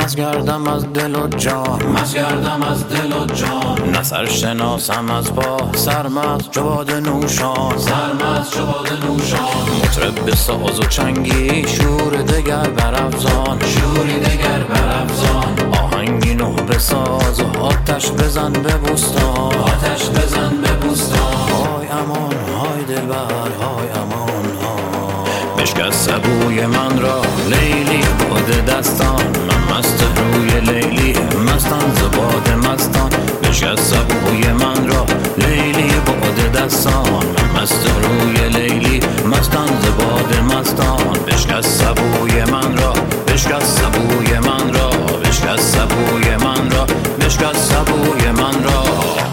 مست گردم از دل و جان، مست گردم از دل و جان. نه سرشناسم از پا سرمست جواد نوشان، سرمست جواد نوشان. مطرب به ساز و چنگی شور دگر برافزان، شوری دگر برافزان. آهنگی نو بساز و آتش بزن به بوستان، آتش بزن به بوستان. های امان های دلبر های امان ها، بشکست سبوی من را لیلی باد دستان، من مست روی لیلی مستان زباد مستان. بشکست سبوی من را لیلی باد دستان، من مست روی لیلی مستان زباد مستان. بشکست سبوی من را، بشکست سبوی من را، بشکست سبوی من را، بشکست سبوی من را.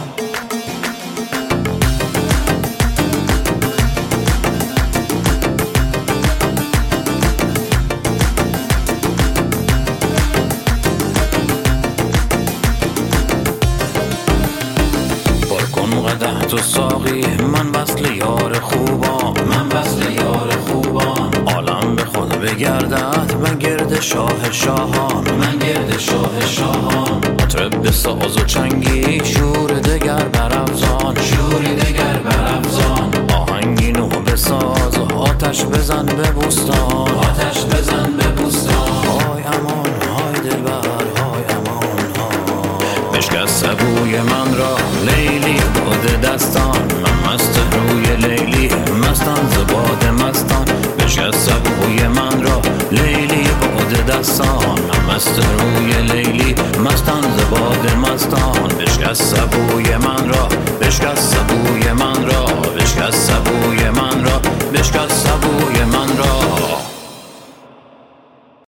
قدح تو ساقی من وصل یار خوبان، من وصل یار خوبان. عالم به خود بگردد من گرد شاه شاهان، من گرد شاه شاهان. مطرب به ساز و چنگی شور دگر برافزان، شوری دگر برافزان. آهنگی نو بساز و آتش بزن به بوستان، آتش بزن به بوستان. های امان های دلبر های امان ها، بشکست سبوی من را لیلی باد دستان، من مست روی لیلی مستان زباد مستان. بشکست سبوی من را لیلی باد دستان، من مست روی لیلی مستان زباد مستان. بشکست سبوی من را، بشکست سبوی من را، بشکست سبوی من را، بشکست